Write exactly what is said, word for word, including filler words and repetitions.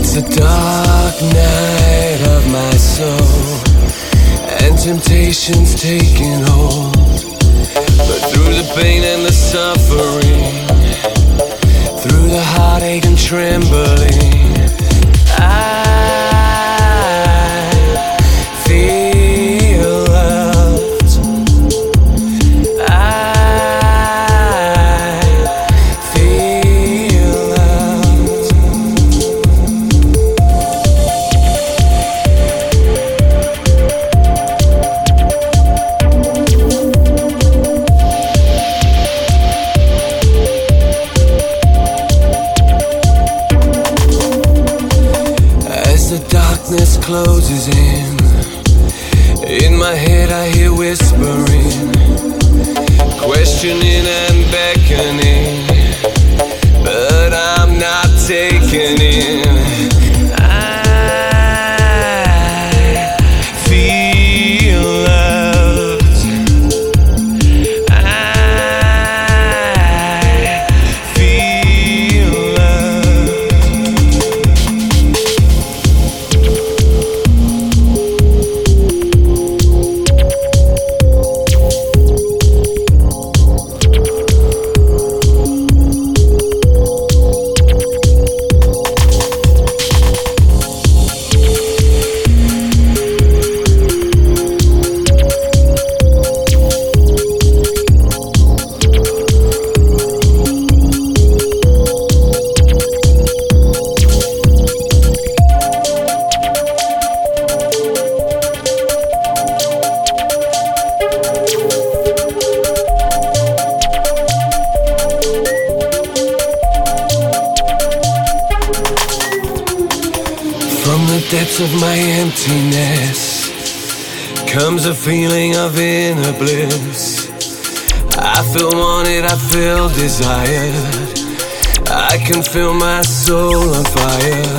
It's the dark night of my soul, and temptation's taking hold. But through the pain and the suffering, through the heartache and trembling, I feel loved. I feel loved. As the darkness closes in, in my head I hear whispering, questioning and beckoning, but I'm not taking in. I feel loved. I feel loved. From the depths of my emptiness comes a feeling of inner bliss. I feel wanted, I feel desired. I can feel my soul on fire.